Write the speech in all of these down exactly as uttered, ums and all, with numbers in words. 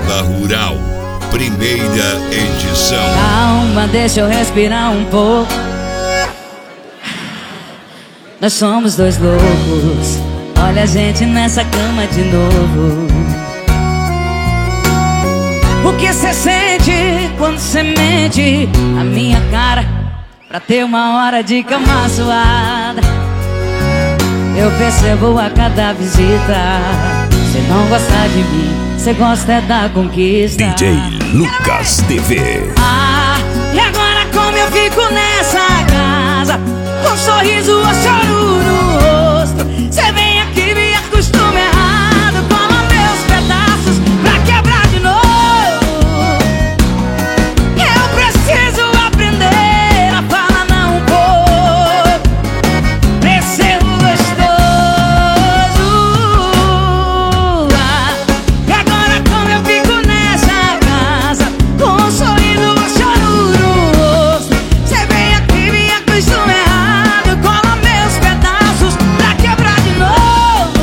Balada Rural, primeira edição. Calma, deixa eu respirar um pouco. Nós somos dois loucos. Olha a gente nessa cama de novo. O que cê sente quando cê mente a minha cara pra ter uma hora de cama suada? Eu percebo a cada visita. Cê não gosta de mim, cê gosta é da conquista. D J Lucas T V. Ah, e agora como eu fico nessa casa, com um sorriso ou choro no rosto? Cê vem aqui, me acostuma errado, cola meus pedaços pra quebrar de novo. Eu preciso aprender a falar não um pouco pra ser gostoso. Ah, e agora como eu fico nessa casa, com um sorriso ou choro no rosto? Cê vem aqui, me acostuma errado, cola meus pedaços pra quebrar de novo.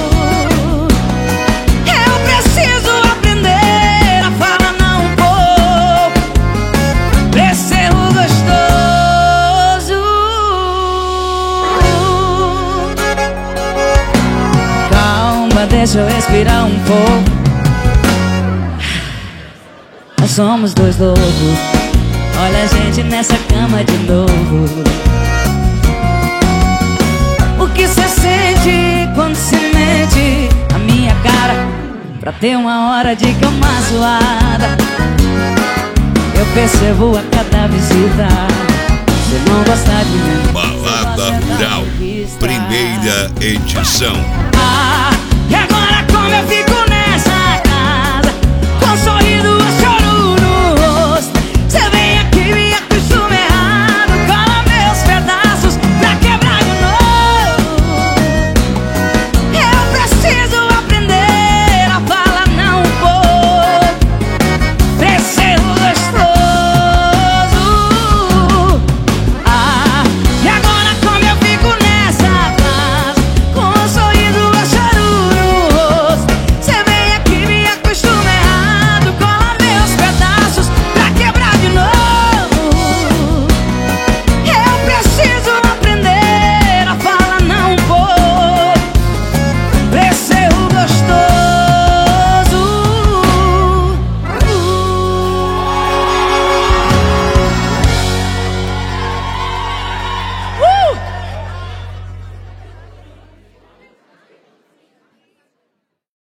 Eu preciso aprender a falar não um pouco pra ser gostoso. Calma, deixa eu respirar um pouco. Nós somos dois loucos. Olha a gente nessa cama de novo. O que cê sente quando se mente a minha cara pra ter uma hora de cama suada? Eu percebo a cada visita. Cê não gosta de mim, Balada Rural, primeira edição. Ah, e agora como eu fico